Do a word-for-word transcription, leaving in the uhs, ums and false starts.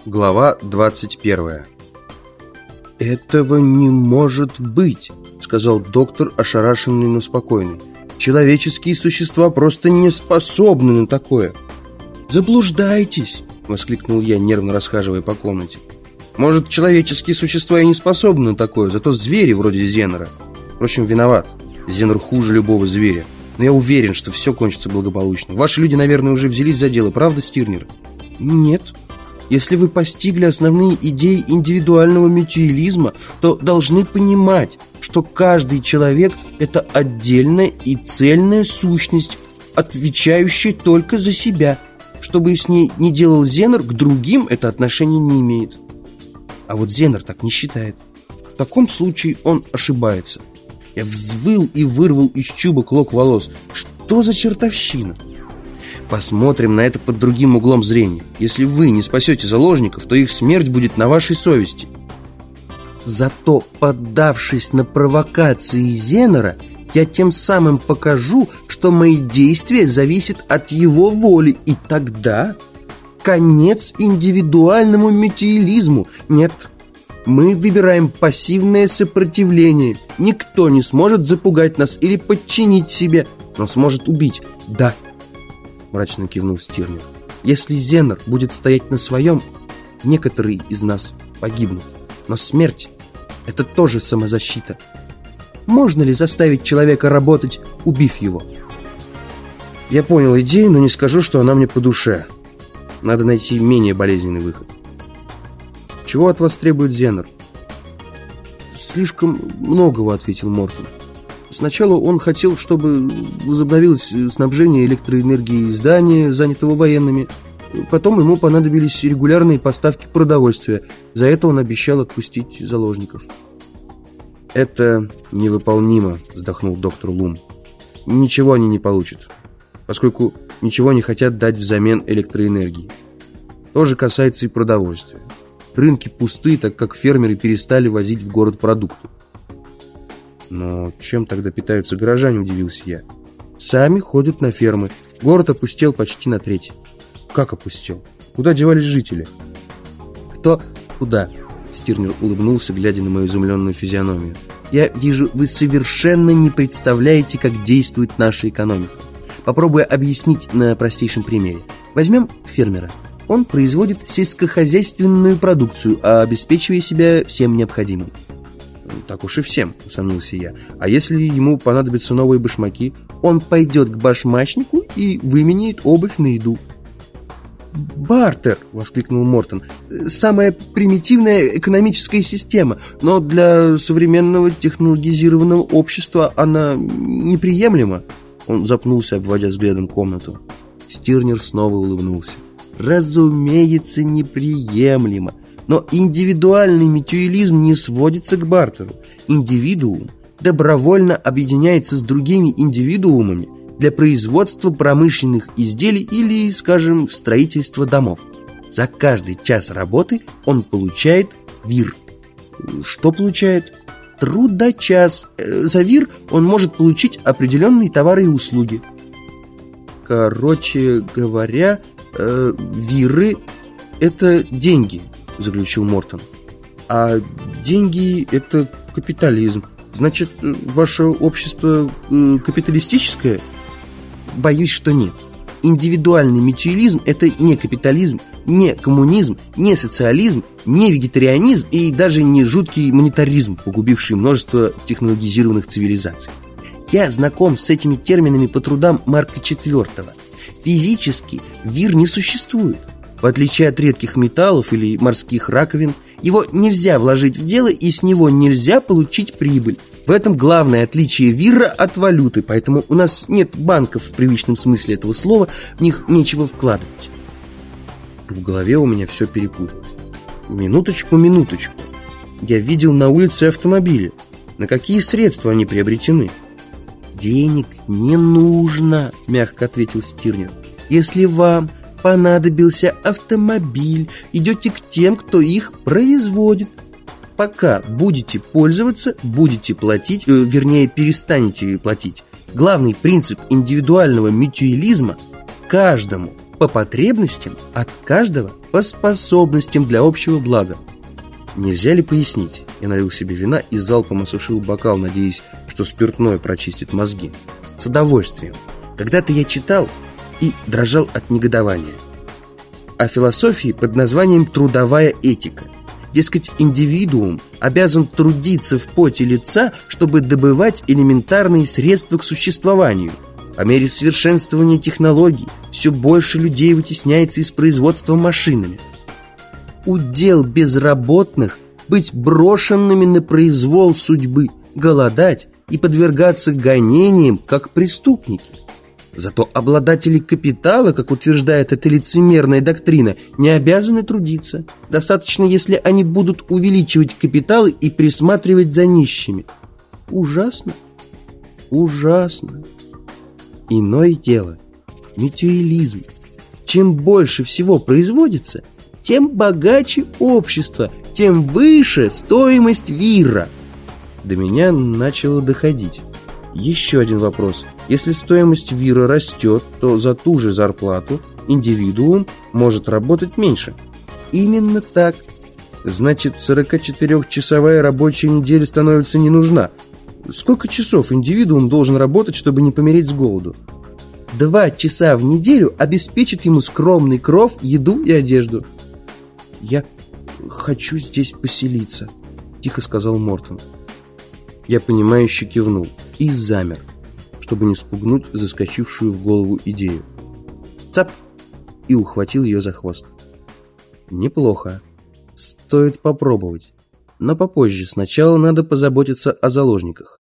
Глава двадцать первая. «Этого не может быть», — сказал доктор, ошарашенный, но спокойный. «Человеческие существа просто не способны на такое». «Заблуждаетесь», — воскликнул я, нервно расхаживая по комнате. «Может, человеческие существа и не способны на такое, зато звери вроде Зенера. Впрочем, виноват. Зенер хуже любого зверя. Но я уверен, что все кончится благополучно. Ваши люди, наверное, уже взялись за дело, правда, Стирнер?» «Нет. Если вы постигли основные идеи индивидуального мютуализма, то должны понимать, что каждый человек – это отдельная и цельная сущность, отвечающая только за себя. Что бы с ней ни делал Зенер, к другим это отношение не имеет. А вот Зенер так не считает. В таком случае он ошибается». Я взвыл и вырвал из чуба клок волос. Что за чертовщина? Посмотрим на это под другим углом зрения. Если вы не спасете заложников, то их смерть будет на вашей совести. Зато, поддавшись на провокации Зенера, я тем самым покажу, что мои действия зависят от его воли. И тогда конец индивидуальному мютуализму. Нет, мы выбираем пассивное сопротивление. Никто не сможет запугать нас или подчинить себе, но сможет убить. Да, мрачно кивнул Стирнер. Если Зенер будет стоять на своем, некоторые из нас погибнут. Но смерть – это тоже самозащита. Можно ли заставить человека работать, убив его? Я понял идею, но не скажу, что она мне по душе. Надо найти менее болезненный выход. Чего от вас требует Зенер? Слишком многого, ответил Мортон. Сначала он хотел, чтобы возобновилось снабжение электроэнергией здания, занятого военными. Потом ему понадобились регулярные поставки продовольствия. За это он обещал отпустить заложников. «Это невыполнимо», — вздохнул доктор Лум. «Ничего они не получат, поскольку ничего не хотят дать взамен электроэнергии. То же касается и продовольствия. Рынки пусты, так как фермеры перестали возить в город продукты». «Но чем тогда питаются горожане?» – удивился я. «Сами ходят на фермы. Город опустел почти на треть». «Как опустел? Куда девались жители?» «Кто куда?» – Стирнер улыбнулся, глядя на мою изумленную физиономию. «Я вижу, вы совершенно не представляете, как действует наша экономика. Попробую объяснить на простейшем примере. Возьмем фермера. Он производит сельскохозяйственную продукцию, обеспечивая себя всем необходимым». «Так уж и всем», — усомнился я. «А если ему понадобятся новые башмаки?» «Он пойдет к башмачнику и выменяет обувь на еду». «Бартер!» — воскликнул Мортон. «Самая примитивная экономическая система, но для современного технологизированного общества она неприемлема». Он запнулся, обводя взглядом комнату. Стирнер снова улыбнулся. «Разумеется, неприемлемо. Но индивидуальный мютуализм не сводится к бартеру. Индивидуум добровольно объединяется с другими индивидуумами для производства промышленных изделий или, скажем, строительства домов. За каждый час работы он получает вир». «Что получает?» «Трудочас. За вир он может получить определенные товары и услуги». «Короче говоря, э, виры – это деньги», – заключил Мортон. «А деньги – это капитализм. Значит, ваше общество э, капиталистическое?» «Боюсь, что нет. Индивидуальный мютуализм – это не капитализм, не коммунизм, не социализм, не вегетарианизм и даже не жуткий монетаризм, погубивший множество технологизированных цивилизаций. Я знаком с этими терминами по трудам Марка четвёртого. Физически вир не существует. В отличие от редких металлов или морских раковин, его нельзя вложить в дело и с него нельзя получить прибыль. В этом главное отличие вира от валюты, поэтому у нас нет банков в привычном смысле этого слова, в них нечего вкладывать». В голове у меня все перепуталось. Минуточку, минуточку. Я видел на улице автомобили. На какие средства они приобретены? «Денег не нужно», — мягко ответил Стирнер. «Если вам понадобился автомобиль, идете к тем, кто их производит. Пока будете пользоваться, будете платить, э, вернее, перестанете платить. Главный принцип индивидуального мютуализма – каждому по потребностям, от каждого по способностям для общего блага. Нельзя ли пояснить? Я налил себе вина и залпом осушил бокал, надеясь, что спиртное прочистит мозги. С удовольствием. Когда-то я читал и дрожал от негодования о философии под названием «трудовая этика». Дескать, индивидуум обязан трудиться в поте лица, чтобы добывать элементарные средства к существованию. По мере совершенствования технологий все больше людей вытесняется из производства машинами. Удел безработных быть брошенными на произвол судьбы, голодать и подвергаться гонениям, как преступники. Зато обладатели капитала, как утверждает эта лицемерная доктрина, не обязаны трудиться. Достаточно, если они будут увеличивать капиталы и присматривать за нищими. Ужасно, ужасно. Иное дело – мютуализм. Чем больше всего производится, тем богаче общество, тем выше стоимость вира. До меня начало доходить. Еще один вопрос. Если стоимость вира растет, то за ту же зарплату индивидуум может работать меньше. Именно так. Значит, сорокачетырёхчасовая рабочая неделя становится не нужна. Сколько часов индивидуум должен работать, чтобы не помереть с голоду? Два часа в неделю обеспечат ему скромный кров, еду и одежду. «Я хочу здесь поселиться», — тихо сказал Мортон. Я понимающе кивнул и замер, чтобы не спугнуть заскочившую в голову идею. Цап! И ухватил ее за хвост. Неплохо. Стоит попробовать. Но попозже. Сначала надо позаботиться о заложниках.